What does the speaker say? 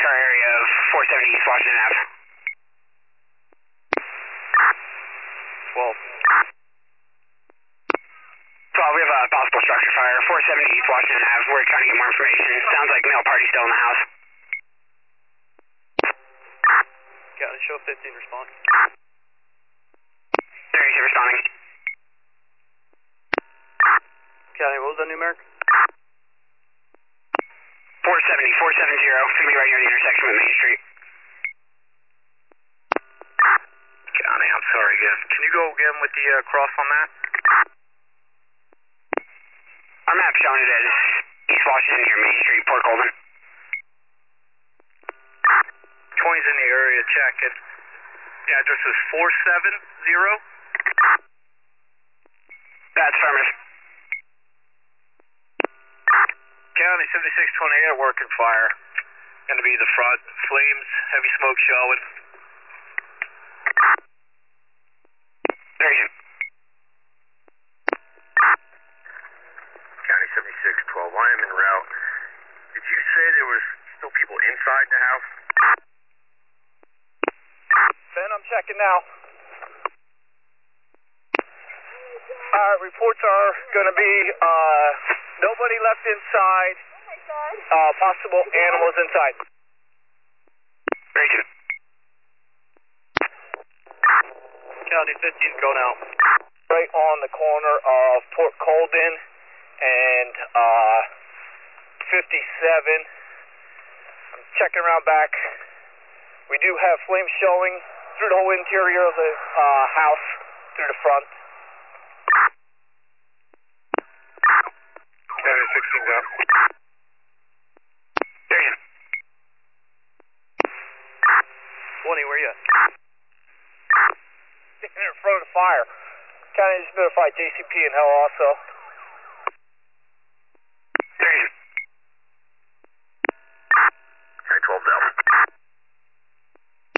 our area of 470 East Washington Ave. 12. 12, we have a possible structure fire, 470 East Washington Ave. We're trying to get more information. Sounds like male party still in the house. County, show 15, respond. 32 responding. County, what was that numeric? 470, 470. It's going to be right near the intersection with Main Street. County, I'm sorry again. Can you go again with the cross on that? Our map showing it as East Washington near Main Street, Port Colvin. 20's in the area, checking. The address is 470? That's affirmative. County, 7628 working fire. Gonna be the front. Flames, heavy smoke showing. There you go. County 7612, I am en route. Did you say there was still people inside the house? Ben, I'm checking now. Reports are going to be nobody left inside, possible animals inside. Very good. County 15 going out. Right on the corner of Port Colden and 57. I'm checking around back. We do have flames showing through the whole interior of the house, through the front. County 16 go. There you go. 20, where you at? In front of the fire. County just notified JCP and Hell also.